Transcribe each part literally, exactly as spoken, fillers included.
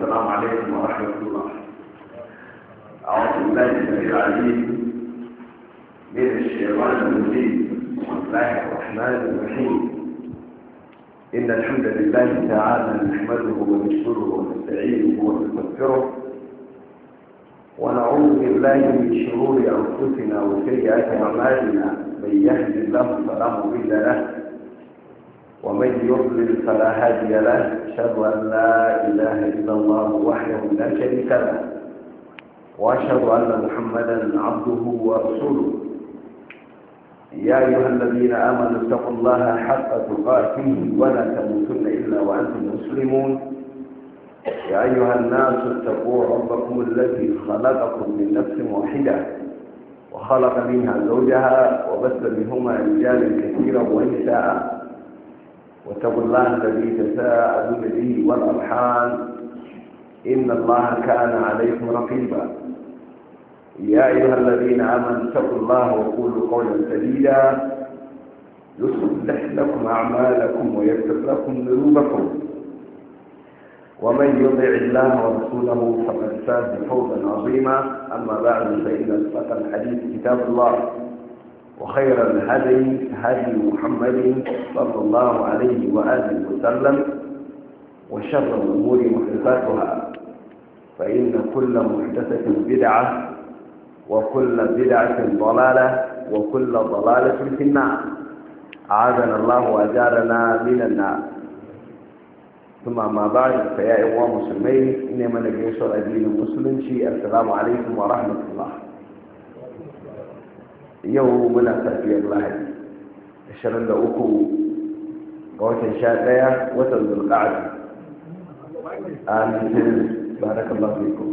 والسلام عليكم ورحمة الله. أعوذ بالله السميع العليم من الشيطان الرجيم. بسم الله الرحمن الرحيم. إن الحمد لله تعالى نحمده ونشكره ونستعينه ونستغفره ونعوذ بالله من شرور أنفسنا وسيئات أعمالنا. من يهد الله فلا مضل له ومن يضلل فلا هادي له. أشهد أن لا إله إلا الله وحده لا شريك له وأشهد أن محمدا عبده ورسوله. يا أيها الذين آمنوا اتقوا الله حق تقاته ولا تموتن إلا وأنتم مسلمون. يا أيها الناس اتقوا ربكم الذي خلقكم من نفس واحدة وخلق منها زوجها وبث منهما رجالا كثيرا ونساء واتقوا الله الذي تساءلون به والأرحام إن الله كان عليكم رقيبا. يا أيها الذين آمنوا اتقوا الله وقولوا قولا سديدا يصلح لكم أعمالكم ويغفر لكم ذنوبكم ومن يطع الله ورسوله فقد فاز فوزا عظيما. أما بعد فإن أصدق الحديث كتاب الله وخير الهدي هدي محمد صلى الله عليه وآله وسلم وشر الأمور محدثاتها فإن كل محدثة بدعة وكل بدعة ضلالة وكل ضلالة في النار. أعاذنا الله وأجارنا من النار. ثم ما بعد فيا إخوة مسلمين إنما نجيش الدين المسلم شيء. السلام عليكم ورحمة الله. يومنا سافي الله الشرن لأكو قوة شاء وتنزل القعد. آمين. بارك الله فيكم.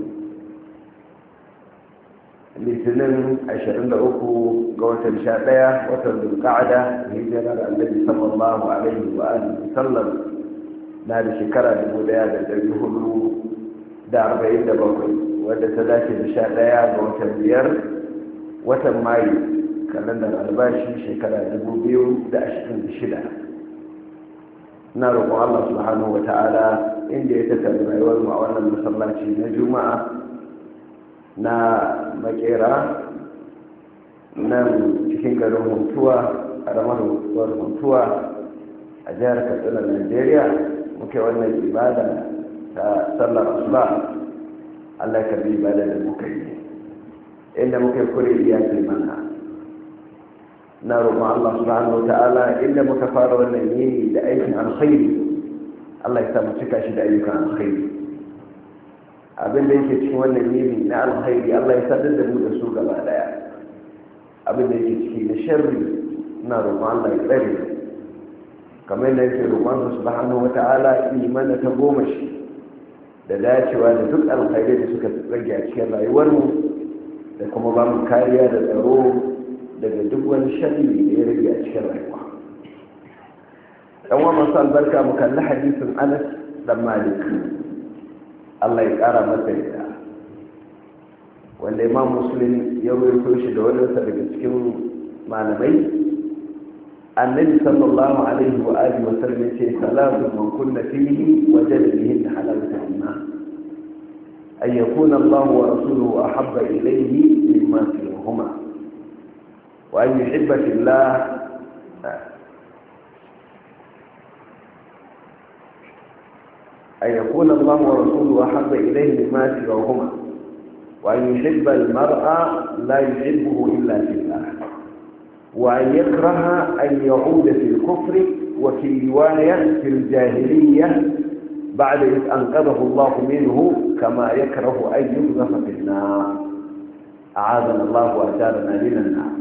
litinin ashirin da uku ga watan sha ɗaya watan zulƙa'ada hijirar annabi sallallahu alaihi wa alihi sallam na da shekara dubu ɗaya da ɗari hudu da arba'in da bakwai wadda ta dace da sha ɗaya ga watan biyar watan mayu kalandar albashi shekara dubu biyu da ashirin da shida. na roƙon Allah subhanahu wa ta'ala inda ya tattara rayuwar mu a wannan masallaci na juma'a na makera nan cikin garin huntuwa a ramar hutuwar huntuwa a jihar katsina nigeria muke wannan ibada ta sallar asuba. Allah ka bi ibada da muka yi inda muka kure iyaki mana. na roƙon Allah subhanahu wa ta'ala inda muka fara wannan yini da aikin alkhairi Allah ya samu cika shi da ayyukan alkhairi. abin da yake cikin wannan yini na alkhairi Allah ya sadar da mu da su gaba daya. abin da yake ciki na sharri na roƙon Allah ya tsare kamar yadda yake roƙon su subhanahu wata'ala imani ta goma shi da dacewa da duk alkhairai da suka rage a cikin rayuwar mu da kuma ba mu kariya da tsaro daga duk wani sharri da ya rage a cikin rayuwa. dan wa masu albarka mu kalli hadisin Anas dan Malik Allah ya ƙara masa yadda wanda imam muslim ya ruwaito shi da wadansa daga cikin malamai. annabi sallallahu alaihi wa alihi wa sallam yace salatu man kunna fihi wajada bihi halawata iman ay yakuna Allah wa rasuluhu ahabba ilayhi mimma fihuma wa an yuhibba fillah أن يكون الله ورسوله أحب إليه مما سواهما وأن يحب المرء لا يحبه إلا في الله وأن يكره أن يعود في الكفر وفي رواية في الجاهلية بعد إذ أنقذه الله منه كما يكره أن يقذف في النار. أعاذنا الله وأجارنا من النار.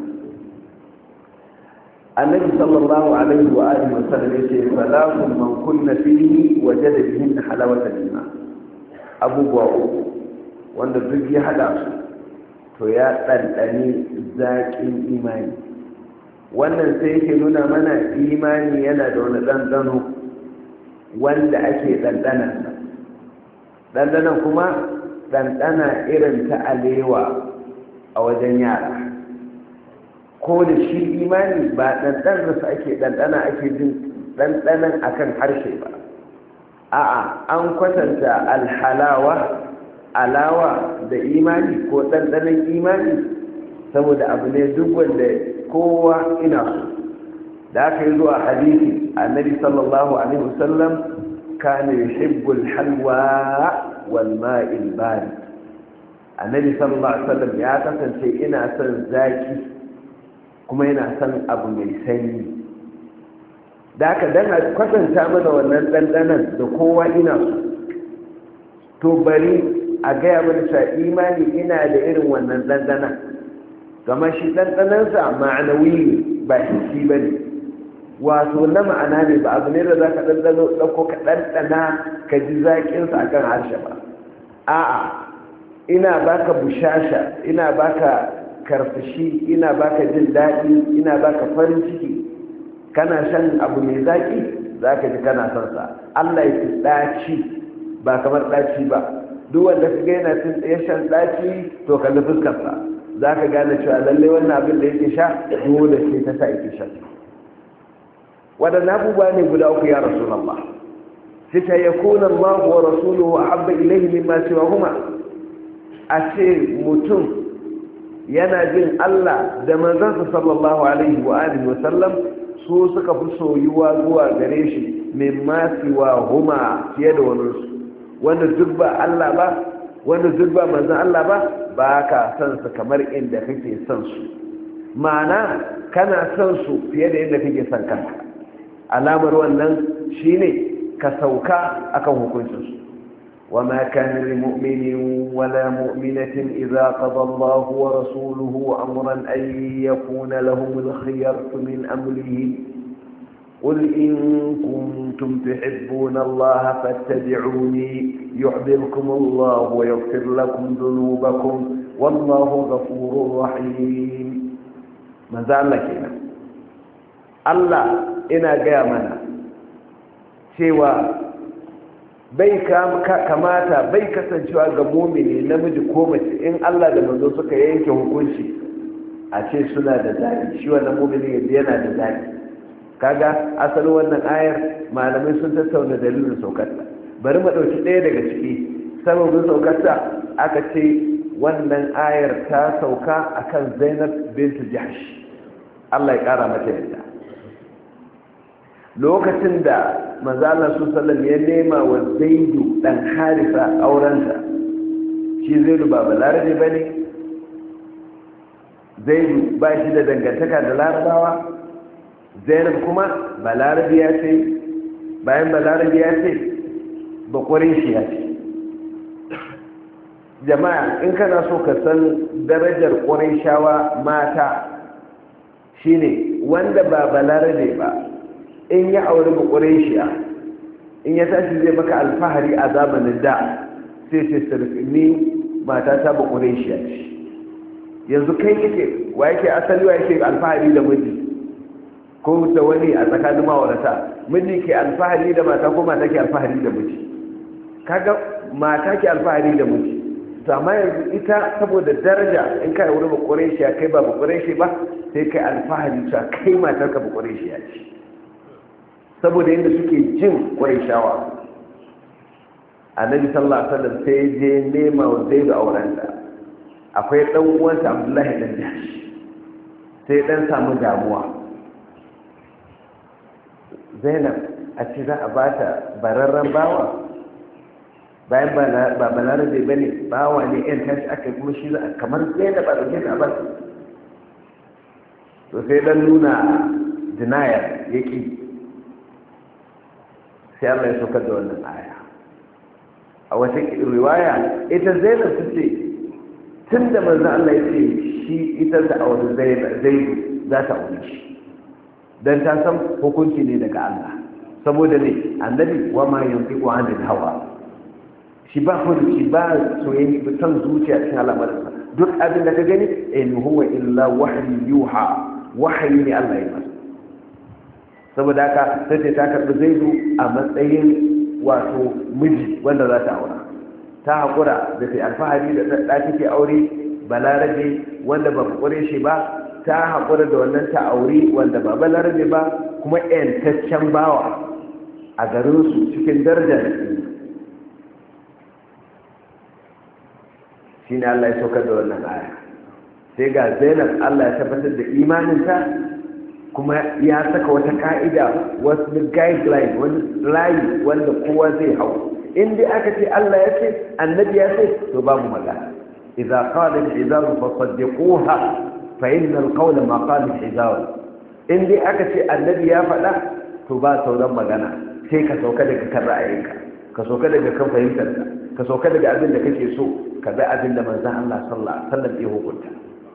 النبي صلى الله عليه وآله وسلم يقول ثلاث من كن فيه وجد بهن حلاوة الإيمان. أبو بكر wanda duk ya hada su to ya ɗanɗani zaƙin imani. wannan sai yake nuna mana imani yana da wani ɗanɗano wanda ake ɗanɗana. ɗanɗanan kuma ɗanɗana irin ta alewa a wajen yara. ko da shi imani ba ɗanɗanarsa ake ɗanɗana ake jin ɗanɗanan akan harshe ba. a'a an kwatanta alhalawa alawa da imani ko ɗanɗanon imani saboda abu ne duk wanda kowa ina so da aka yi zuwa hadisi annabi sallallahu alaihi wasallam kana yuhibbul halwa wal ma'il barid annabi sallallahu alaihi wasallam ya kasance ina son zaki kuma yana son abu mai sanyi da aka dan kwatanta mana wannan ɗanɗanon da kowa ina so to bari a gaya mana cewa imani ina da irin wannan ɗanɗanon gama shi ɗanɗanonsa ma'anawi ne ba shi ba ne wato na ma'ana ne ba abu ne da za ka ɗanɗano ɗauko ka ɗanɗana ka ji zaƙinsa a kan harshe ba a'a ina baka bushasha ina baka karfashi ina baka jin daɗi ina baka farin ciki kana shan abu mai zaƙi za ka ji kana son sa Allah ya fi ɗaci ba kamar ɗaci ba duk wanda ka ga yana cin tsaye shan ɗaci to kalli fuskarsa za ka gane cewa lallai wannan abin da yake sha dole sai ta sa yake sha waɗannan abubuwa ne guda uku ya rasulallah sai ta yakuna Allah wa rasuluhu ahabba ilayhi mimma siwahuma a ce mutum yana jin Allah da manzansa sallallahu alaihi wa alihi wa sallam su suka fi soyuwa zuwa gare shi mimma siwahuma fiye da wani su wanda duk ba Allah ba wanda duk ba manzan Allah ba ba ka san su kamar inda kake son su ma'ana kana son su fiye da inda kake son kanka alamar wannan shine ka sauka akan hukuncin su وما كان لمؤمن ولا مؤمنة إذا قضى الله ورسوله أمرا أن يكون لهم الخيرة من أمرهم قل إن كنتم تحبون الله فاتبعوني يحببكم الله ويغفر لكم ذنوبكم والله غفور رحيم من زعل لك هنا الله إنا قامنا سوى bai kamata bai kasancewa ga mumini namiji ko mace in Allah da manzo suka yanke hukunci a ce suna da zaɓi shi wannan mumini yana da zaɓi kaga asalin wannan ayar malamai sun tattauna dalilin saukarta bari mu ɗauki ɗaya daga ciki sababin saukarta aka ce wannan ayar ta sauka akan Zainab bintu Jahsh Allah ya ƙara mata yadda lokacin da manzala su sallam ya nema wa Zaidu dan Harisa aurenta shi Zaidu ba balarabe ba ne Zaidu ba shi da dangantaka da larabawa Zainab kuma balarabiya ce bayan balarabiya ce bakwarin shi ya ce jama'a in kana so ka san darajar ƙwarin shawa mata shine wanda ba balarabe ba in ya auri bakwai shi'a in ya tashi zai maka alfahari a zamanin da sai sai sarfi ni mata ta bakwai shi'a ce yanzu kai yake wa yake asali wa yake alfahari da miji ko da wani a tsakanin ma'aurata miji ke alfahari da mata ko mata ke alfahari da miji kaga mata ke alfahari da miji to amma yanzu ita saboda daraja in kai auri bakwai shi'a kai ba bakwai shi ba sai kai alfahari ta kai matar ka bakwai shi'a ce saboda yadda suke jin ƙwarishawa annabi sallallahu alaihi wasallam sai je nema wa Zaidu aurenta akwai dan uwansa Abdullahi dan Jahsh sai dan samu damuwa Zainab a ce za a bata bararren bawa bayan ba balarabe bane bawa ne yan tashi aka kuma shi za kamar Zainab a dauke ta ba to sai dan nuna denial yake sai Allah ya saukar da wannan aya a wata riwaya ita Zainab ta ce tun da manzo Allah ya ce shi ita da aure Zainab Zaidu za ta aure shi dan ta san hukunci ne daga Allah saboda ne annabi wa ma yantiqu anil hawa shi ba furuci ba soyayya ba san zuciya cikin al'amuransa duk abin da ka gani in huwa illa wahyi yuha wahayi ne Allah ya masa saboda haka sai ta karɓi Zaidu a matsayin wato miji wanda za ta aura ta haƙura da ta alfahari da ɗa take aure balarabe wanda ba ƙure shi ba ta haƙura da wannan ta aure wanda ba balarabe ba kuma ƴantaccen bawa a garinsu cikin daraja da ƙima. shi ne Allah ya saukar da wannan aya sai ga Zainab Allah ya tabbatar da imaninta kuma ya saka wata ka'ida wasu guideline wani layi wanda kowa zai hau in dai aka ce Allah ya ce annabi ya ce to babu magana idza qala al-izaru fasaddiquha fa inna al-qawla ma qala al-izaru in dai aka ce annabi ya faɗa to ba sauran magana sai ka sauka daga kan ra'ayinka ka sauka daga kan fahimtarka ka sauka daga abin da kake so ka bi abin da manzon Allah sallallahu alaihi wasallam ya hukunta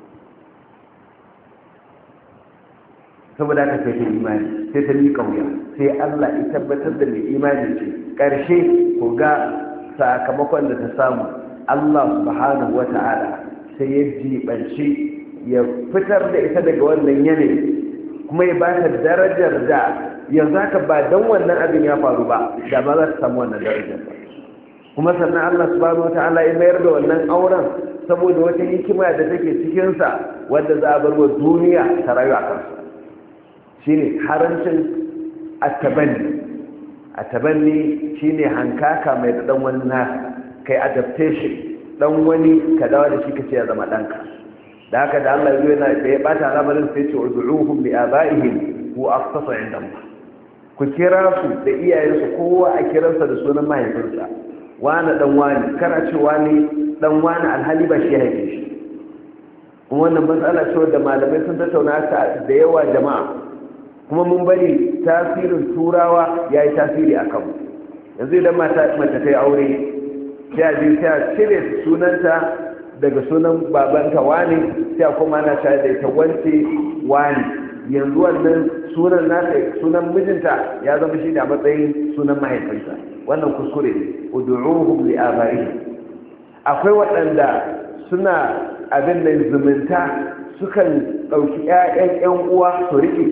saboda ka sai ta imani sai ta miƙa wuya sai Allah ya tabbatar da mai imani ce ƙarshe ku ga sakamakon da ta samu Allah subhanahu wata'ala sai ya jibanci ya fitar da ita daga wannan yanayi kuma ya ba ta darajar da yanzu haka ba don wannan abin ya faru ba da ba za ta samu wannan darajar ba kuma sannan Allah subhanahu wata'ala ya mayar da wannan auren saboda wata hikima da take cikinsa wadda za a bar wa duniya ta rayu a kansa shine harancin attabanni attabanni shine hankaka mai dan wani nasa kai adaptation dan wani ka dawo da shi kace ya zama danka da haka da Allah ya yana da ya bata lamarin sai ce ud'uhum li abaihim huwa aqsatu 'inda Allah ku kira su da iyayensu kowa a kiransa da sunan mahaifinsa wani dan wani kana ce wani dan wani alhali ba shi haife shi kuma wannan matsala ce da malamai sun tattauna ta da yawa jama'a kuma mun bari tasirin turawa ya yi tasiri a kanmu yanzu idan mace ta yi aure sai a je sai a cire sunanta daga sunan babanta wani sai a kuma na shayar da ita wance wani yanzu wannan sunan nasa sunan mijinta ya zama shi da matsayin sunan mahaifinsa wannan kuskure ne ud'uhum li abaihim akwai waɗanda suna abin nan zumunta sukan ɗauki ƴaƴan ƴan uwa su rike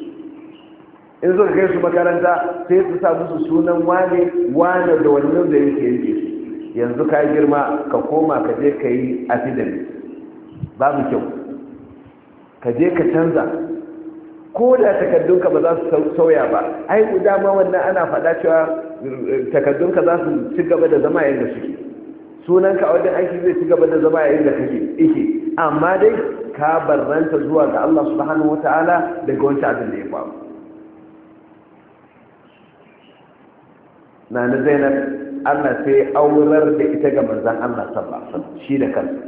in suka kai su makaranta sai su sa musu sunan wane wane da wannan da yake yake yanzu ka girma ka koma ka je ka yi affidavit babu kyau ka je ka canza ko da takaddunka ba za su sauya ba ai dama wannan ana faɗa cewa takaddunka za su ci gaba da zama yadda suke sunanka a wajen aiki zai ci gaba da zama yadda kake ike amma dai ka barranta zuwa ga Allah subhanahu wataala daga wancan abin da ya faru na na Zainab Allah sai aurar da ita ga manzon Allah sallallahu alaihi wasallam shi da kansa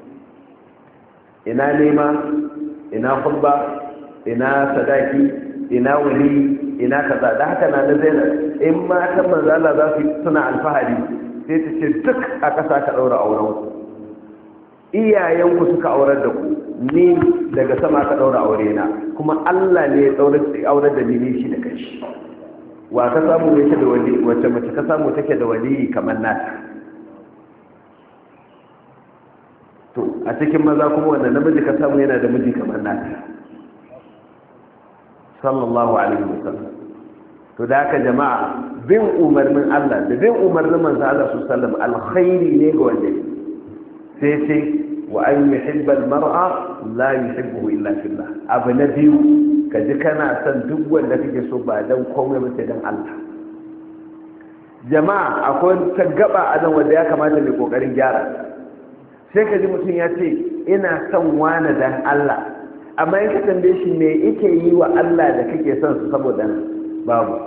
ina nema ina khutba ina sadaki ina wali ina kaza da haka na na Zainab in matan manzon Allah za su suna alfahari sai ta ce duk a ƙasa ka daura auren ku iyayenku suka aurar da ku ni daga sama ka daura aure na kuma Allah ne ya aurar da ni shi da kanshi wa ka samu yake da wali wacce mace ka samu take da wali kamar nata to a cikin maza kuma wanda namiji ka samu yana da miji kamar nata sallallahu alaihi wasallam to da haka jama'a bin umarnin Allah da bin umarnin manzo Allah sallallahu alaihi wasallam alkhairi ne ga wanda sai sai wa an yuhibba almar'a la yuhibbuhu illa fillah abu na biyu ka ji kana son duk wanda kake so ba don komai ba sai don Allah jama'a akwai ta gaba a nan wanda ya kamata mai kokarin gyara sai ka ji mutum ya ce ina son wani dan Allah amma in ka tambaye shi me yake yi wa Allah da kake son su saboda babu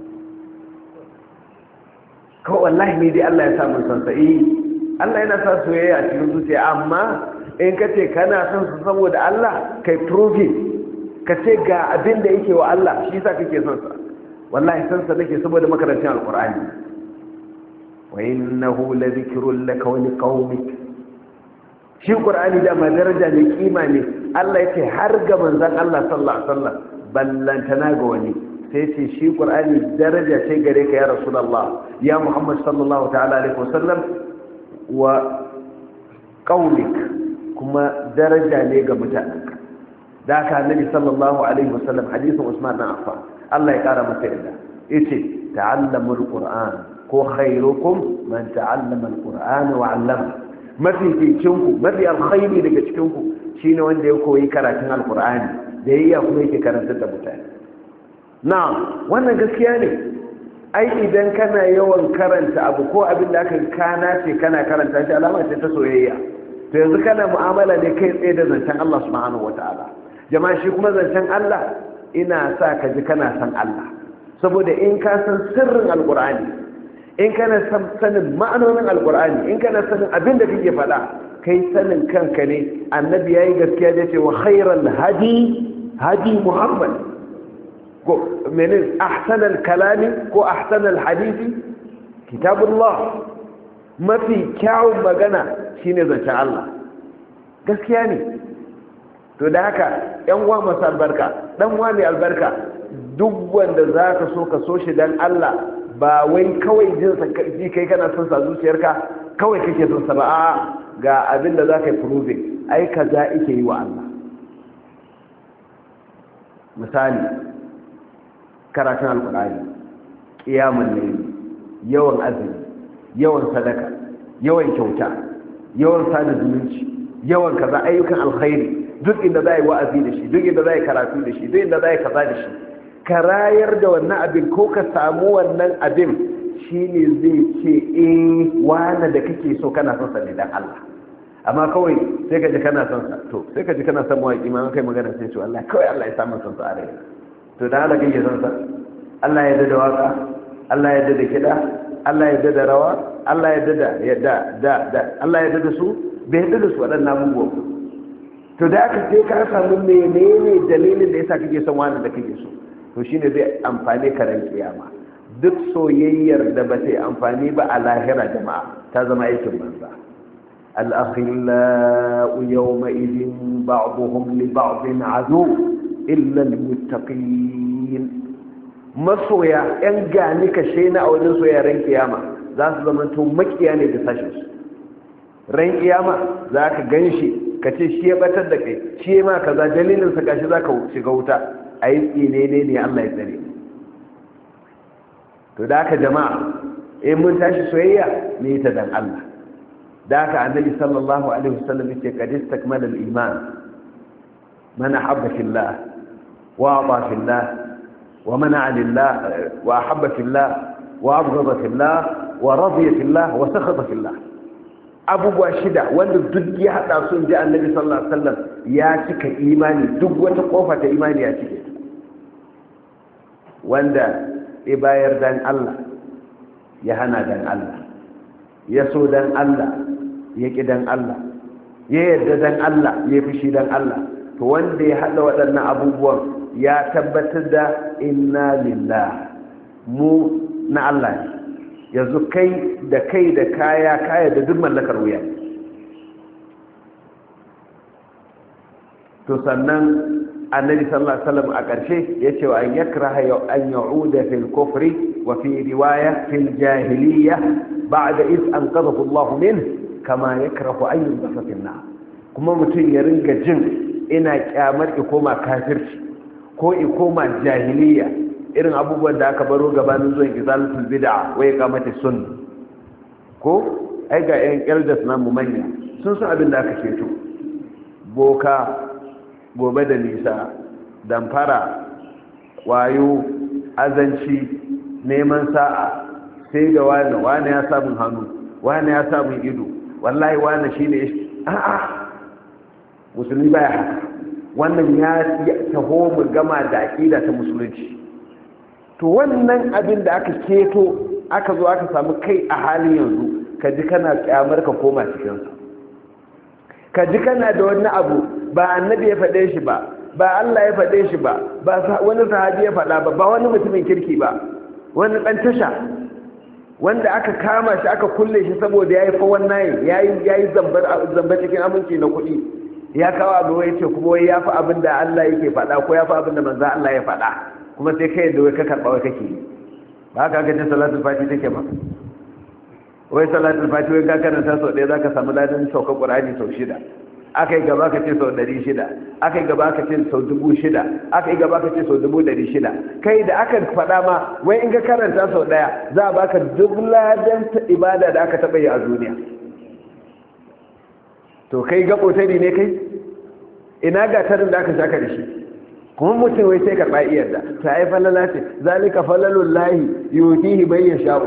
ko wallahi ne dai Allah ya sa mun san sai Allah yana sa soyayya a cikin zuciya amma in ka ce kana son su saboda Allah kai prove ka ce ga abin da yake wa Allah shi yasa kake son sa wallahi san sa nake saboda makarantar alqur'ani wa innahu la dhikrun laka wa liqaumik shi qur'ani da ma daraja ne kima ne Allah yake har ga manzon Allah sallallahu alaihi wasallam ballantana ga wani sai ce shi qur'ani daraja ce gare ka ya rasulullah ya muhammad sallallahu ta'ala alaihi wasallam wa qaumik kuma daraja ne ga mutanenka da aka annabi sallallahu alaihi wasallam hadisin Usman bin Affan Allah ya kara masa yarda yace ta'allamul qur'an ko khairukum man ta'allama al-qur'ana wa 'allama mafi cikinku mafi alkhairi daga cikinku shine wanda ya koyi karatun alqur'ani da yayya kuma yake karantar da mutane na'am wannan gaskiya ne ai idan kana yawan karanta abu ko abin da aka kana ce kana karanta shi alama ce ta soyayya. To yanzu kana mu'amala ne kai tsaye da zancen Allah subhanahu wata'ala. Jama'a shi kuma zancen Allah ina sa ka ji kana san Allah, saboda in ka san sirrin alqur'ani, in kana sanin ma'anonin alqur'ani, in kana sanin abin da kake faɗa, kai sanin kanka ne. Annabi yayi gaskiya da cewa khairal hadi hadi Muhammad, ko menin ahsanal kalami ko ahsanal hadisi kitabullah, mafi kyawun magana shine zancen Allah. Gaskiya ne. To da haka yan uwa masu albarka, dan uwa mai albarka, duk wanda zaka so ka so shi dan Allah, ba wai kawai jin sa kai kana son sa zuciyarka kawai kake son sa ba, a ga abin da zaka yi proving ai kaza yake yi wa Allah. Misali karatun alkur'ani, qiyamul layl, yawan azumi, yawan sadaka, yawan kyauta, yawan sada zumunci, yawan kaza ayyukan alkhairi, duk inda za yi wa'azi da shi, duk inda za yi karatu da shi, duk inda za yi kaza da shi, ka rayar da wannan abin ko ka samu wannan abin, shi ne zai ce eh wane da kake so kana son sa ne dan Allah. Amma kawai sai ka ji kana son sa, to sai ka ji kana son mawaƙi ma kai magana sai ce Allah kawai Allah ya samu son sa a rai. To da Allah kake son sa, Allah ya dada waka, Allah ya dada kiɗa, Allah ya dada rawa, Allah ya dada yadda da da Allah ya dada su, bai dada su waɗannan abubuwan. To da aka sai ka samu menene dalilin da yasa kake son wani da kake so, to shine zai amfane ka ran kiyama. Duk soyayyar da ba ta amfani ba a lahira jama'a ta zama aikin banza. al-akhillau yawma idin ba'dhum li ba'din adu illa al-muttaqin. Masoya yan gani kashe na a wajen soyayya ran kiyama za su zama to makiya ne da sashin su. Ran kiyama za ka ganshi ka ce shi ya batar da kai, shi ma kaza dalilin sa gashi zaka shiga wuta, ayi tsine ne ne Allah ya tsare. To da haka jama'a in mun tashi soyayya ne ta dan Allah. Da haka annabi sallallahu alaihi wasallam yace qad istakmala al-iman man ahabba fillah wa ata fillah wa mana'a lillah wa ahabba fillah wa abghada fillah wa radiya fillah wa sakhata fillah. Abubuwa shida wanda duk ya hada su ji annabi sallallahu alaihi wasallam ya cika imani, duk wata kofa ta imani ya cike. Wanda ya bayar dan Allah, ya hana dan Allah, ya so dan Allah, ya ki dan Allah, ya yarda dan Allah, ya fushi dan Allah, to wanda ya hada waɗannan abubuwan ya tabbatar da inna lillah, mu na Allah ne. Yanzu kai da kai da kaya kaya da duk mallakar wuya. To sannan annabi sallallahu alaihi wasallam a ƙarshe yace wa an yakraha an ya'uda fil kufri wa fi riwaya fil jahiliyya ba'da is anqadhahu Allah min kama yakrahu an yunbasa fil nar. Kuma mutum ya ringa jin ina kyamar ikoma kafirci ko ikoma jahiliyya, irin abubuwan da aka baro gabanin zuwan izalatul bid'a wai kamata sunna ko ai ga yan elders na mu manya sun san abin da aka ceto. Boka, gobe da nisa, damfara, wayo, azanci, neman sa'a, sai da wani wani ya samun hannu, wani ya samun ido, wallahi wani shine a'a musulmi baya haka. Wannan ya taho mu gama da aqida ta musulunci. To wannan abin da aka keto aka zo aka samu kai a halin yanzu, ka ji kana kyamar ka koma cikinsa, ka ji kana da wani abu ba annabi ya faɗe shi ba, ba Allah ya faɗe shi ba, ba wani sahabi ya faɗa ba, ba wani mutumin kirki ba, wani ɗan tasha wanda aka kama shi aka kulle shi saboda ya yi fawon nayin, ya yi zamba cikin aminci na kuɗi, ya kawo abu ya ce kuma wai ya fi abin da Allah yake faɗa ko ya fi abin da manzo Allah ya faɗa, kuma sai kai da wai ka karɓa wai kake ba haka aka ce salatul fati take ba. Wai salatul fati wai ka karanta sau ɗaya za ka samu ladan sauka ƙur'ani sau shida, aka yi gaba ka ce sau ɗari shida, aka yi gaba ka ce sau dubu shida, aka yi gaba ka ce sau dubu ɗari shida. Kai da aka faɗa ma wai in ka karanta sau ɗaya za a baka duk ladan ibada da aka taɓa yi a duniya. To kai gaɓotari ne kai? Ina gatarin da aka shaka da shi? kuma mutum wai sai karɓa iyarda ta yi falala ce zalika falalun lahi yutihi bai ya sha'u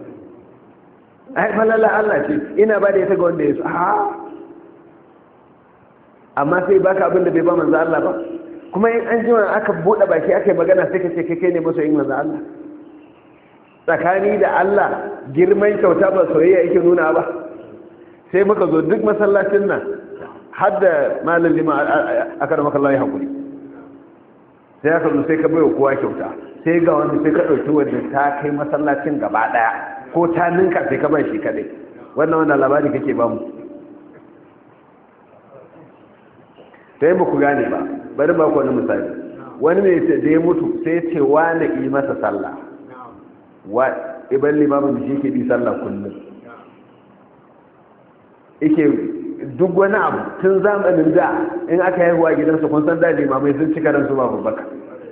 ai falala Allah ce ina ba da ita ga wanda ya so ha amma sai baka abin da bai ba manzo Allah ba kuma in an jima aka buɗe baki aka yi magana sai ka ce kai ne masoyin manzo Allah tsakani da Allah girman kyauta ba soyayya yake nuna ba sai muka zo duk masallacin nan har da malam lima aka da makallahi hakuri sai aka zo sai ka bai wa kowa kyauta sai ga wani sai ka ɗauki wanda ta kai masallacin gaba ɗaya ko ta ninka sai ka bai shi kadai wannan wannan labari kake ba mu sai ba ku gane ba bari ba ku wani misali wani ne da ya mutu sai ya ce wa na yi masa sallah wa iban limamin da shi ke bi sallah kullum ike duk wani abu tun zamanin da in aka haihuwa gidansu kun san da limamai sun cika ransu babu baka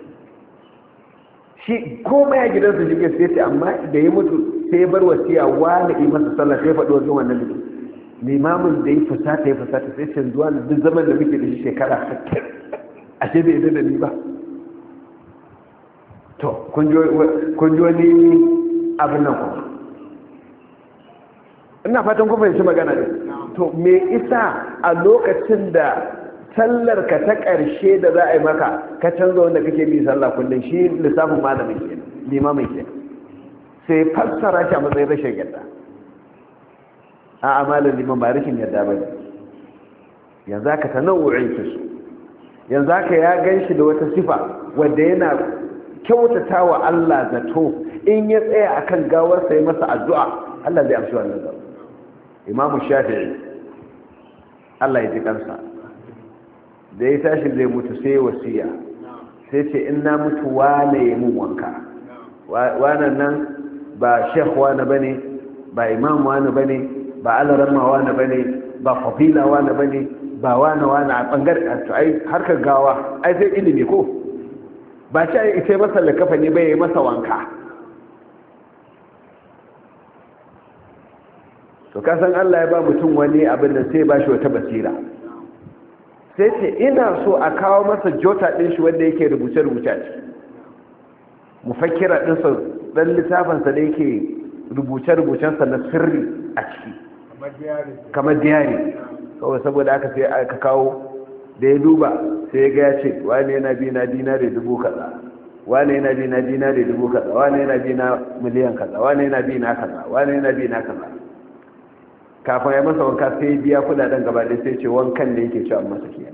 shi komai a gidansu shi ke sai ce amma da ya mutu sai bar wasiya wa na yi masa sallah sai faɗi wajen wannan limamin limamin da ya fusata ya fusata sai ce zuwa duk zaman da muke da shi shekara sittin ashe bai da ni ba to kun ji wani abin nan kuma ina fatan kun fahimci magana ne to me isa a lokacin da sallar ka ta ƙarshe da za a yi maka ka canza wanda kake bi sallah kullum shi lissafin malamin ke limamin ke sai fassara shi a matsayin rashin yadda a amalin liman ba rashin yadda ba ne yanzu aka ta nau'in su yanzu aka ya gan shi da wata sifa wadda yana kyautata wa Allah zato in ya tsaya akan gawarsa ya masa addu'a Allah zai amshi wannan zato imamu shafi'i Allah ya ji kansa da ya tashi zai mutu sai wasiya sai ce in na mutu wane ya mun wanka wannan nan ba shekh wane bane ba imam wane bane ba alaramma wane bane ba fadila wane bane ba wane wane a bangaren to ai harkar gawa ai sai ilimi ko ba shi ai sai masa lakafa ne bai yi masa wanka to kasan Allah ya ba mutum wani abin da sai ba shi wata basira sai ce ina so a kawo masa jota ɗin shi wanda yake rubuce-rubuce a ciki mufakkira ɗinsa ɗan littafinsa da yake rubuce-rubucensa na sirri a ciki kamar diyari kawai saboda aka sai aka kawo da ya duba sai ya ga ya ce wane yana bi na dinari dubu kaza wane yana bi na dinari dubu kaza wane yana bi na miliyan kaza wane yana bi na kaza wane yana bi na kaza kafin ya masa wanka sai biya kudaden gaba da sai ce wankan da yake cewa masa ke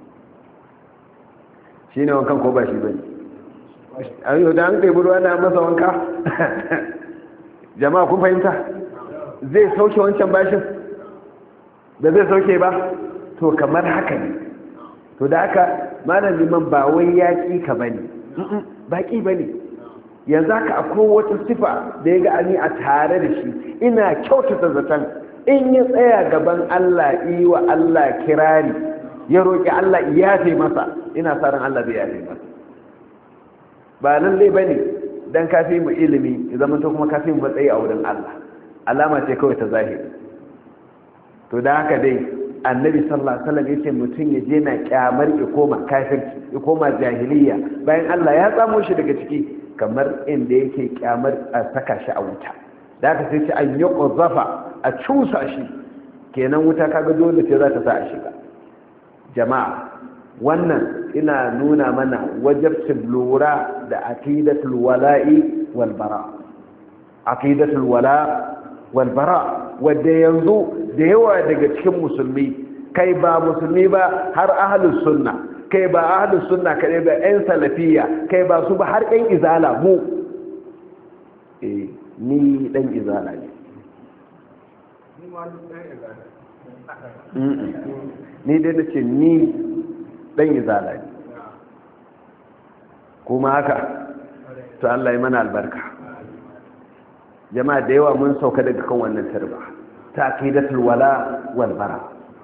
shi ne wankan ko ba shi ba ne an yi da an ɗaiɓi ruwa na masa wanka jama'a kun fahimta zai sauke wancan bashin da zai sauke ba to kamar haka ne to da haka malam liman ba wai ya ƙi ka ba ne ba ƙi ba ne yanzu haka akwai wata sifa da ya ga ani a tare da shi ina kyautata zaton in ya tsaya gaban Allah yi wa Allah kirari ya roƙi Allah yafe masa ina sa ran Allah zai yafe masa ba nan dai bane dan kafi mu ilimi zaman to kuma kafi mu matsayi a wurin Allah alama ce kawai ta zahiri to da haka dai annabi sallallahu alaihi wasallam yace mutun ya je na kyamar ya koma kafirci ya koma jahiliya bayan Allah ya tsamo shi daga ciki kamar inda yake kyamar a saka shi a wuta da aka sai ce an yi ƙwazafa a cusa shi kenan wuta kaga dole ce za ta sa a shiga jama'a wannan ina nuna mana wajabcin lura da aqidatul wala'i wal bara aqidatul wala wal bara wanda yanzu da yawa daga cikin musulmi kai ba musulmi ba har ahlus sunna kai ba ahlus sunna kai ba ɗan salafiyya kai ba su ba har ɗan izala mu eh ni dan izala ne ni dai nace ni dan izala ne kuma haka to Allah ya mana albarka jama'a da yawa mun sauka daga kan wannan tarba ta aqidatul wala wal bara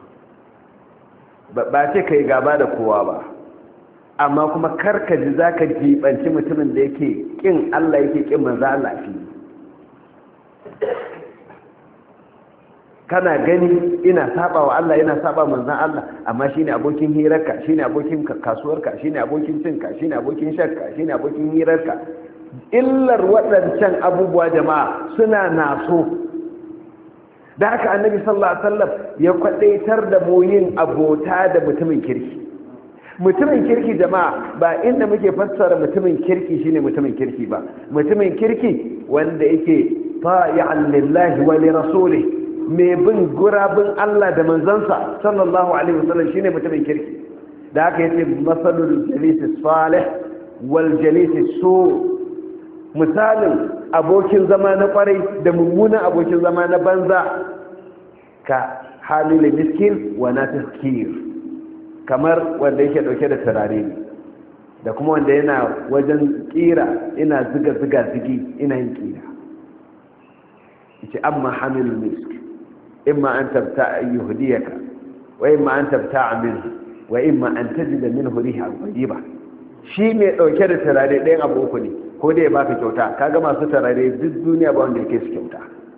ba ce kai gaba da kowa ba amma kuma karka ji zaka jibanci mutumin da yake kin Allah yake kin manzo Allah fi kana gani ina saba wa Allah ina saba manzon Allah amma shine abokin hirarka shine abokin kasuwarka shine abokin cinka shine abokin shakka shine abokin hirarka. Illar waɗancan abubuwa jama'a suna naso. Da haka annabi sallallahu alaihi wasallam ya kwadaitar da mu yin abota da mutumin kirki. Mutumin kirki jama'a ba inda muke fassara mutumin kirki shine mutumin kirki ba. Mutumin kirki wanda yake ta'i'an lillahi wa li rasulihi, mai bin gurabin Allah da manzansa sallallahu alaihi wasallam shine mutumin kirki. Da haka yace masalul jalisi salih wal jalisi su, misalin abokin zama na kwarai da mummunan abokin zama na banza ka halil miskin wa natiskir, kamar wanda yake dauke da turare ne da kuma wanda yana wajen kira ina ziga ziga zigi ina yin kira. yace amma hamilul misk imma an tabta'a yuhdiyaka wa imma an tabta'a minhu wa imma an tajida minhu riha tayyiba. shi mai dauke da turare ɗayan abu uku ne, ko da ya baka kyauta. Kaga masu turare duk duniya ba wanda yake su kyauta.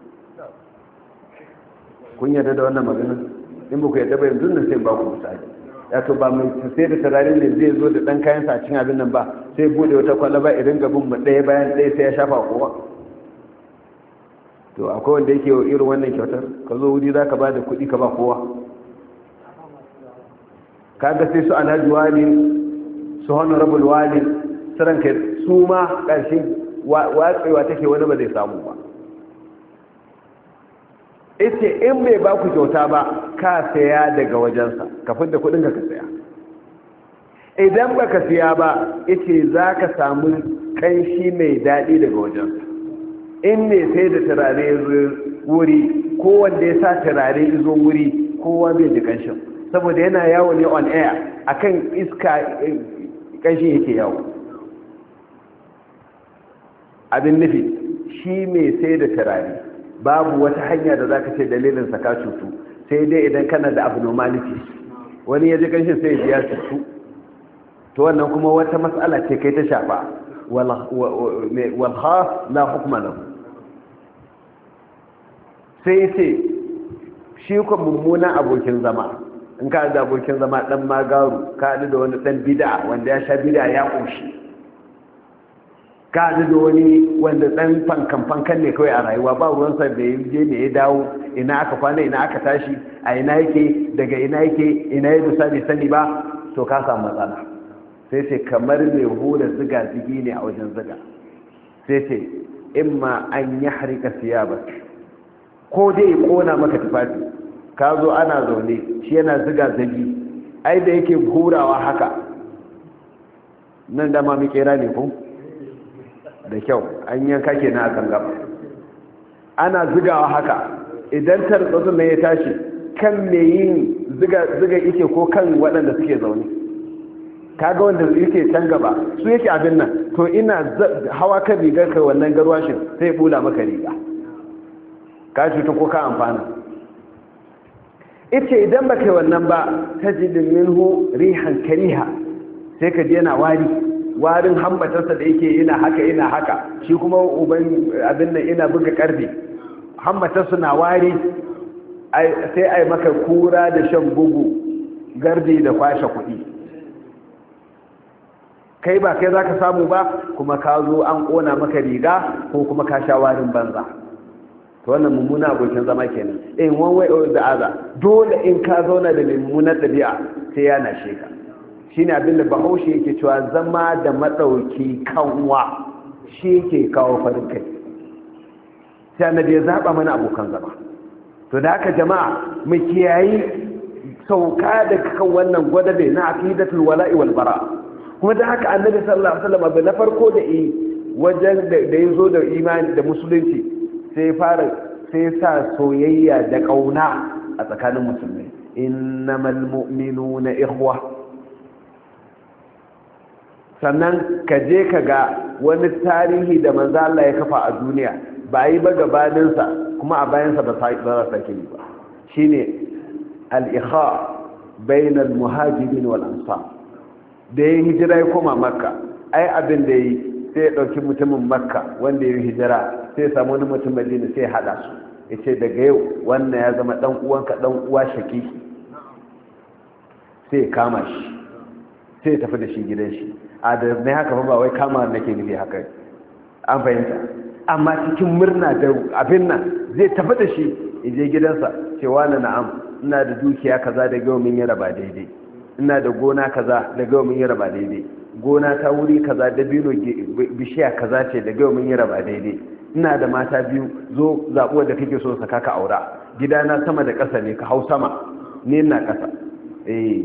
kun yarda da wannan magana? in ba ku yarda ba yanzu nan sai ba ku misali. ya to ba mai sai da turare ne zai zo da dan kayan sa cin abin nan ba, sai bude wata kwalaba idan gabin mu ɗaya bayan ɗaya sai ya shafa kowa. to akwai wanda yake irin wannan kyautar? ka zo wuri za ka ba da kuɗi ka ba kowa. kaga sai su alhaji wali su honorable wali saran kai su ma ƙarshen watsewa take wani ba zai samu ba. ita in bai ba ku kyauta ba ka saya daga wajensa ka fidda kuɗin ka saya. idan ba ka siya ba ita za ka samu kanshi mai daɗi daga wajensa. in ne sai da turare wuri ko wanda ya sa turare izo wuri kowa bai ji kanshin, saboda yana yawo ne on air akan iska kanshin yake yawo. abin nufi shi mai sai da turare babu wata hanya da za ka ce dalilin saka cutu sai dai idan kana da abnormality. wani ya ji kanshin sai ya biya cutu, to wannan kuma wata matsala ce kai ta shafa. walha la hukma lahu. sai ce shi ko mummunan abokin zama, in ka da abokin zama dan magaru, ka da wani dan bid'a wanda ya sha bid'a ya koshi, ka da wani wanda dan fankan fankan ne kawai a rayuwa, ba ruwan sa da yaje ne ya dawo, ina aka kwana ina aka tashi, a ina yake, daga ina yake, ina ya dusa bai sani ba, to ka samu matsala. sai ce kamar mai hura ziga zigi ne a wajen ziga. sai ce imma an yi harika siyaba, ko dai kona maka tufafi. ka zo ana zaune shi yana ziga zigi, ai da yake hurawa haka nan dama mu kera ne ko da kyau an yanka kenan a kan gaba, ana zigawa haka. idan tartsatsin ne ya tashi kan me yin ziga ziga yake ko kan waɗanda suke zaune. kaga wanda yake can gaba su yake abin nan, to ina hawa kan rigar kai wannan garwashin sai bula maka riga, ka cuta ko ka amfana. ita idan baka yi wannan ba tajidin minhu rihan kariha, sai ka je yana wari, warin hambatarsa da yake ina haka ina haka, shi kuma uban abin nan ina buga karfe, hambatarsa na wari, sai ai maka kura da shan bugu, gardi da kwashe kuɗi. kai ba kai za ka samu ba, kuma ka zo an ƙona maka riga ko kuma ka sha warin banza. to wannan mummuna abokin zama kenan. in one way or the other dole in ka zauna da mummunar ɗabi'a sai ya nashe ka. shine abin da bahaushe yake cewa zama da maɗauki kanwa shi yake kawo farin kai. sai annabi ya zaɓa mana abokan zama. to da haka jama'a mu kiyayi sauka daga kan wannan gwadabe na aqidatul wala'i wal bara. kuma da haka annabi sallallahu alaihi wasallam abu na farko da yi wajen da ya zo da imani da musulunci sai fara sai sa soyayya da kauna a tsakanin musulmai. innamal mu'minuna ikhwa. sannan ka je ka ga wani tarihi da manzo Allah ya kafa a duniya ba yi ba gabaninsa kuma a bayansa ba za a sake yi ba. shine al-ikha bainal muhajirin wal ansar. da ya hijira ya koma makka, ai abin da yi sai ya ɗauki mutumin makka wanda ya hijira sai ya samu wani mutum madina sai ya haɗa su ya ce daga yau wannan ya zama ɗan uwanka ɗan uwa shaki, sai ya kama shi sai ya tafi da shi gidan shi. A da mai haka ba wai kama nake nufi haka, an fahimta, amma cikin murna da abin nan zai tafi da shi ya je gidansa cewa na na'am ina da dukiya kaza da gawa min yi raba daidai, ina da gona kaza da gawa min yi raba daidai, gona ta wuri kaza da bino bishiya kaza ce da gawa min yi raba daidai, ina da mata biyu zo zaɓuwa da kake so saka ka aura, gidana sama da ƙasa ne ka hau sama ne na ƙasa. eh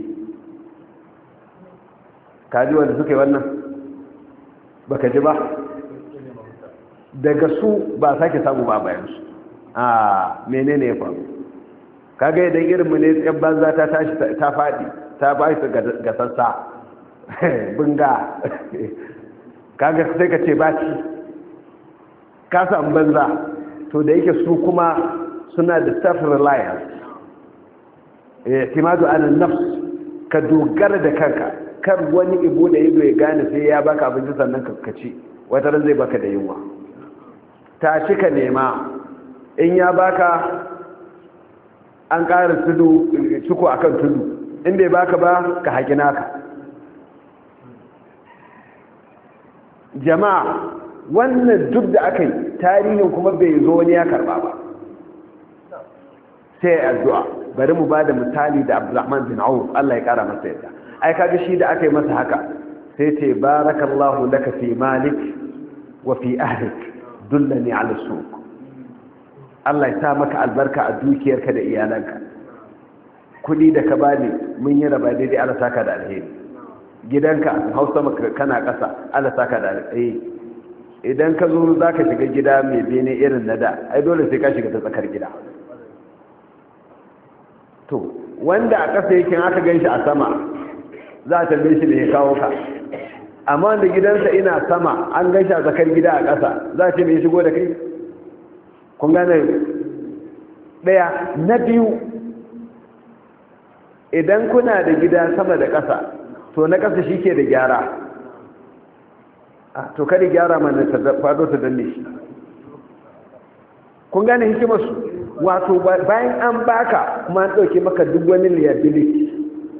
ka ji wanda suka yi wannan baka ji ba daga su ba sake samu ba bayansu. A menene ya faru? kaga idan irinmu ne yan banza ta tashi ta faɗi ta ba su ga sassa bunga kaga sai ka ce baci ka samu banza. to da yake su kuma suna da self-reliance, timadu ala nafs, ka dogara da kanka, kar wani ibo da ido ya gane sai ya baka abinci sannan ka ci, wata ran zai baka da yunwa. ta ci ka nema, in ya baka an ƙara tudu ciko akan tudu, in bai baka ba ka haƙi naka. jama'a wannan duk da aka yi tarihin kuma bai zo wani ya karba ba, sai addu'a. bari mu ba da misali da Abdurrahman bin Auf, Allah ya kara masa yadda. ai kaga shi da aka yi masa haka sai ce barakallahu laka fi malik wa fi ahlik dullani ala suq. Allah ya sa maka albarka a dukiyarka da iyalanka, kudi da ka bani mun yi raba daidai, Allah saka da alheri. gidanka hausa maka kana ƙasa, Allah saka da alheri. idan ka zo za ka shiga gida mai bene irin na da, ai dole sai ka shiga ta tsakar gida. to wanda a ƙasa yake aka gan shi a sama za a tambaye shi ne ya kawo ka, amma wanda gidansa ina sama an gan shi a tsakar gida a ƙasa za a ce mai shigo da kai. kun gane ɗaya. na biyu, idan kuna da gida sama da ƙasa to na ƙasa shi ke da gyara, to kada gyara mana ta fado ta danne shi. kun gane hikimarsu? wato bayan an baka kuma an ɗauke maka duk wani liability.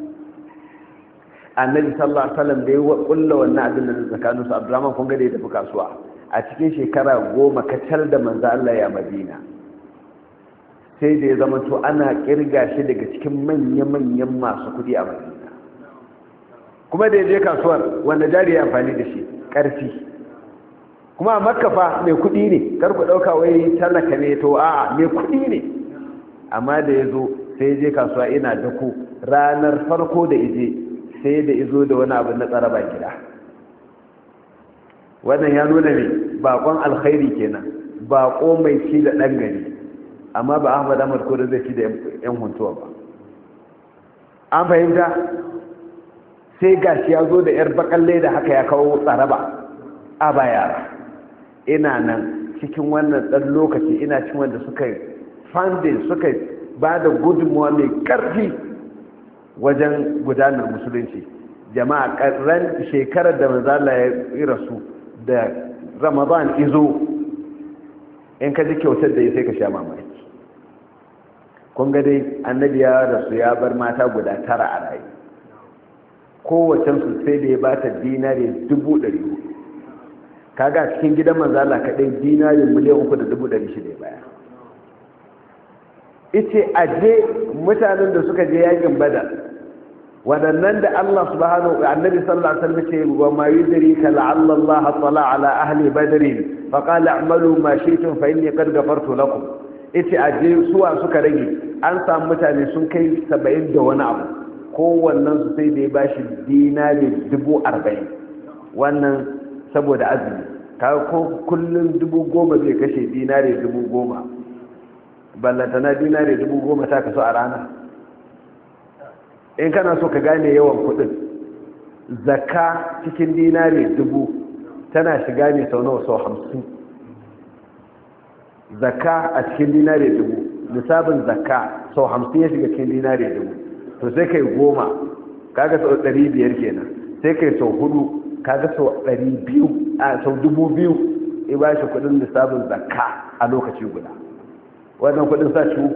annabi sallallahu alaihi wasallam da ya kulla wannan abin da tsakanin su, Abdurrahman kun ga da ya tafi kasuwa a cikin shekara goma kacal da manzo Allah ya Madina, sai da ya zama to ana kirga shi daga cikin manya-manyan masu kudi a Madina. kuma da ya je kasuwar wanda jari ya amfani da shi ƙarfi, kuma a Makka fa mai kudi ne, kar ku dauka wai talaka ne, to a'a mai kudi ne. amma da ya zo sai ya je kasuwa ina dako, ranar farko da ije sai da izo da wani abu na tsaraba gida. wannan ya nuna ne bakon alkhairi kenan, bako mai ci da ɗan gari, amma ba Ahmad Ahmad ko da zai ci da yan huntuwa ba. an fahimta? sai gashi ya zo da yar bakalle da haka ya kawo tsaraba a baya. ina nan cikin wannan ɗan lokaci ina cikin wanda suka funding suka ba da gudunmuwa mai ƙarfi wajen gudanar musulunci. jama'a ran shekarar da manzala ya rasu da Ramadan izo, in ka ji kyautar da ya sai ka sha mamaki. kun ga dai annabi ya rasu ya bar mata guda tara a rayu, kowacensu sai da ya ba ta dinari dubu ɗari. kaga cikin gidan manzala kaɗai dinari miliyan uku da dubu ɗari shida baya. ita aje mutanen da suka je yakin Badar, waɗannan da Allah subhanahu wa annabi sallallahu alaihi wasallam ce wa ma yudrika la'alla Allah tala ala ahli badr fa qala a'malu ma shi'tum fa inni qad ghafartu lakum. ita aje suwa suka rage, an samu mutane sun kai saba'in da wani abu, kowannen su sai da ya bashi dinari dubu arba'in. wannan saboda azumi, kaga ko kullun dubu goma zai kashe dinari dubu goma, ballantana dinari dubu goma ta kaso a rana. in kana so ka gane yawan kudin, zakka cikin dinari dubu tana shiga ne sau nawa? sau hamsin. zakka a cikin dinari dubu, nisabin zakka sau hamsin ya shiga cikin dinari dubu, to sai kai goma kaga sau ɗari biyar kenan, sai kai sau hudu kaga sau ɗari biyu a sau dubu biyu ya ba shi kudin nisabin zakka a lokaci guda. wannan kudin sa ciwo.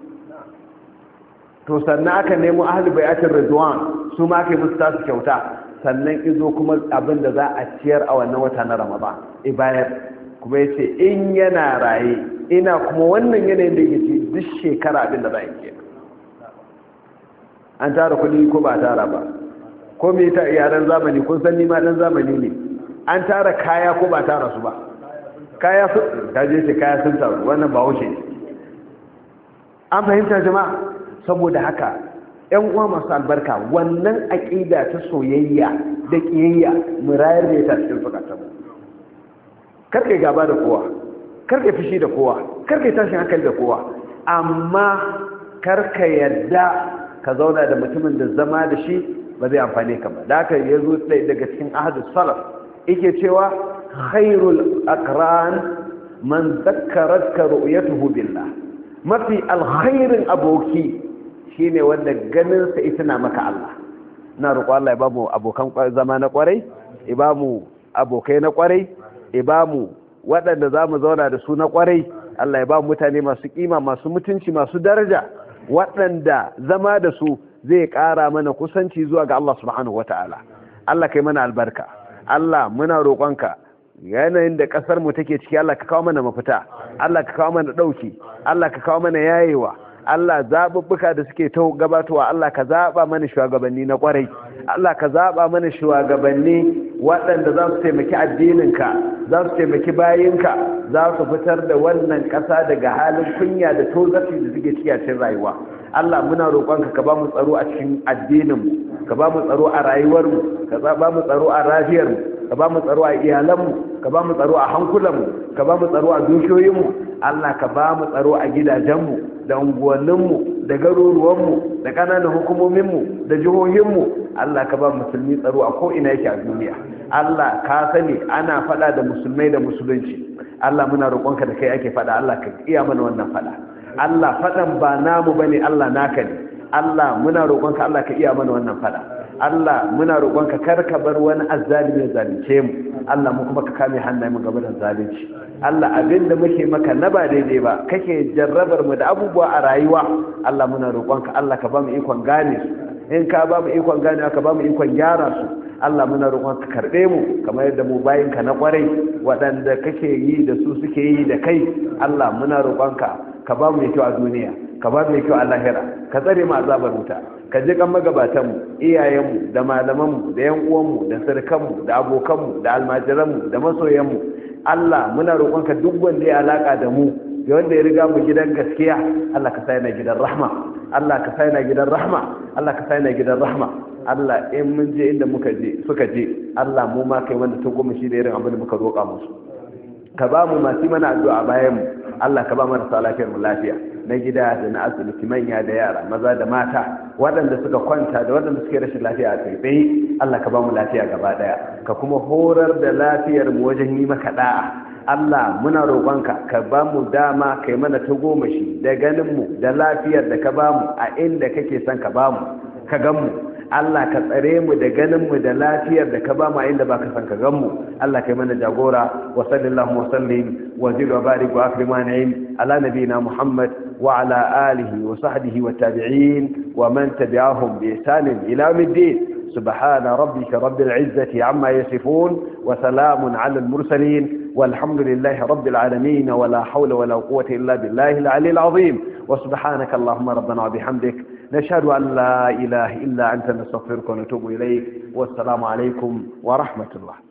To sannan aka nemo ahli bai'atir ridwan su ma kai musu tasu kyauta, sannan izo kuma abin da za a ciyar a wannan wata na Ramadan ibayar, kuma yace in yana raye ina kuma wannan yanayin da yake duk shekara abin da za a yi. An tara kudi ko ba tara ba, ko me ta yaran zamani kun san ni ma dan zamani ne, an tara kaya ko ba tara su ba, kaya su kaje ce kaya sun taru, wannan ba wuce. An fahimta jama'a? Saboda haka ƴan uwa masu albarka, wannan aqida ta soyayya da kiyayya mu rayar da ta cikin zukatanmu. Karka gaba da kowa, karka fishi da kowa, karka tashin hankali da kowa, amma karka yadda ka zauna da mutumin da zama da shi ba zai amfane ka ba. Da haka yazo daga cikin ahadus salaf yake cewa khairul aqran man zakkaratka ru'yatuhu billah, mafi alkhairin aboki shine wanda ganin sa ita na maka Allah. Ina roƙo Allah ya ba mu abokan zama na kwarai, ya ba mu abokai na kwarai, ya ba mu waɗanda za mu zauna da su na kwarai. Allah ya ba mu mutane masu kima, masu mutunci, masu daraja, waɗanda zama da su zai ƙara mana kusanci zuwa ga Allah subhanahu wata'ala. Allah kai mana albarka. Allah muna roƙonka yanayin da ƙasar mu take ciki, Allah ka kawo mana mafita, Allah ka kawo mana ɗauki, Allah ka kawo mana yayewa. Allah zaɓuɓɓuka da suke ta gabatowa, Allah ka zaɓa mana shugabanni na ƙwarai, Allah ka zaɓa mana shugabanni waɗanda za su taimaki addininka, za su taimaki bayinka, za su fitar da wannan ƙasa daga halin kunya da tozarci da suke ciki a cikin rayuwa. Allah muna roƙonka ka ba mu tsaro a cikin addininmu, ka ba mu tsaro a rayuwarmu, ka ba mu tsaro a lafiyarmu, ka ba mu tsaro a iyalanmu, ka ba mu tsaro a hankulanmu, ka ba mu tsaro a dukiyoyinmu. Allah ka ba mu tsaro a gidajenmu da unguwanninmu da garuruwanmu da ƙananan hukumominmu da jihohinmu. Allah ka ba musulmi tsaro a ko'ina yake a duniya. Allah ka sani ana faɗa da musulmai da musulunci. Allah muna roƙonka da kai ake faɗa, Allah ka iya mana wannan faɗa. Allah faɗan ba namu bane, Allah naka ne. Allah muna roƙonka, Allah ka iya mana wannan faɗa. Allah muna roƙonka kar ka bar wani azzalimi ya zalunce mu. Allah mu kuma ka kame hannayen mu gaba da zalunci. Allah abinda muke maka na ba daidai ba, kake jarrabar mu da abubuwa a rayuwa, Allah muna roƙonka, Allah ka ba mu ikon gane su. In ka ba mu ikon gane ka ba mu ikon gyara su. Allah muna roƙonka karɓe mu kamar yadda mu bayinka na ƙwarai waɗanda kake yi da su suke yi da kai. Allah muna roƙonka ka ba mu kyau a duniya, ka ba mu kyau a lahira, ka tsare mu azabar wuta, ka ji kan magabatanmu, iyayenmu da malamanmu da yan uwanmu da sarkanmu da abokanmu da almajiranmu da masoyanmu. Allah muna roƙonka duk wanda ya alaka da mu da wanda ya riga mu gidan gaskiya, Allah ka sa yana gidan rahma, Allah ka sa yana gidan rahma, Allah ka sa yana gidan rahma. Allah in mun je inda muka je suka je, Allah mu ma kai wanda ta goma shi da irin abin da muka roƙa musu. Ka ba mu masu mana addu'a bayan mu, Allah ka ba mu marasa lafiyar mu lafiya na gida da na asibiti, manya da yara, maza da mata, waɗanda suka kwanta da waɗanda suke rashin lafiya a tsaye. Allah ka ba mu lafiya gaba ɗaya, ka kuma horar da lafiyar mu wajen yi maka da'a. Allah muna roƙonka ka ba mu dama kai mana ta goma shi da ganin mu da lafiyar da ka ba mu a inda kake son ka ba mu ka gan mu. Allah ka tsare mu da ganin mu da lafiyar da ka ba mu a inda baka san ka gan mu. Allah kai mana jagora. Wa sallallahu wa sallim wa zid wa barik wa akrim wa na'im ala nabiyina Muhammad wa ala alihi wa sahbihi wa tabi'in wa man tabi'ahum bi ihsan ila yawmiddin. سبحان ربك رب العزة عما يصفون وسلام على المرسلين والحمد لله رب العالمين ولا حول ولا قوة إلا بالله العلي العظيم. وسبحانك اللهم ربنا وبحمدك نشهد أن لا إله إلا أنت نستغفرك ونتوب إليك. والسلام عليكم ورحمة الله.